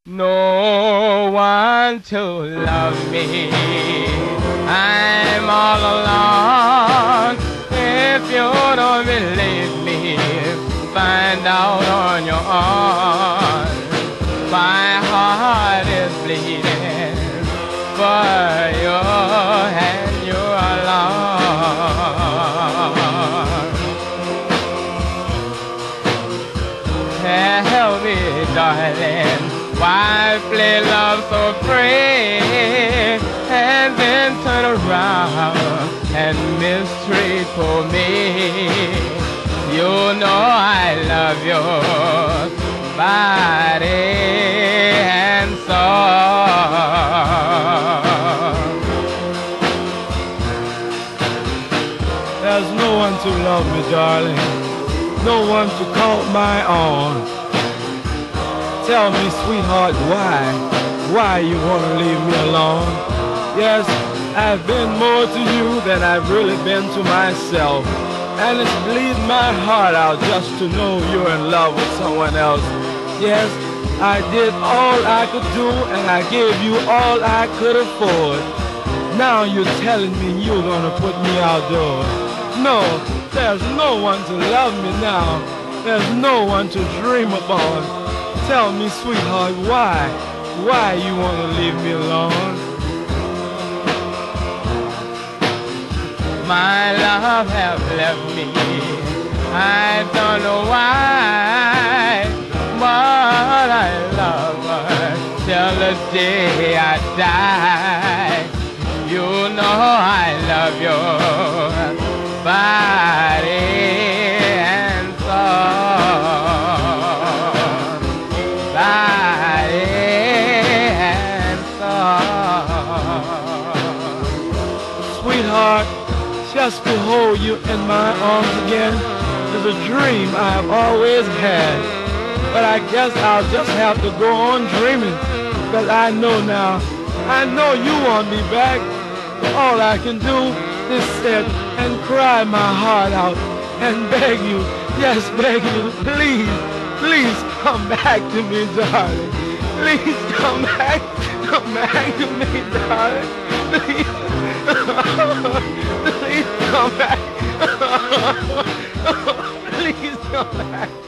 No one to love me. I'm all alone. If you don't believe me, find out on your own. My heart is bleeding for you and you alone. Tell me, darling, why play love so free and then turn around and mistreat for me? You know I love your body and soul. There's no one to love me, darling, no one to call my own. Tell me, sweetheart, why you want to leave me alone? Yes, I've been more to you than I've really been to myself. And it's bleeding my heart out just to know you're in love with someone else. Yes, I did all I could do and I gave you all I could afford. Now you're telling me you're gonna put me outdoors. No, there's no one to love me now. There's no one to dream upon. Tell me, sweetheart, why you want to leave me alone? My love have left me, I don't know why, but I love her till the day I die. You know I love your body and soul. Body and soul. Sweetheart, just to hold you in my arms again is a dream I've always had. But I guess I'll just have to go on dreaming, because I know now, I know you want me back. All I can do is sit and cry my heart out and beg you, yes, beg you, please come back to me, darling. Please come back to me, darling. Please come back. Please come back.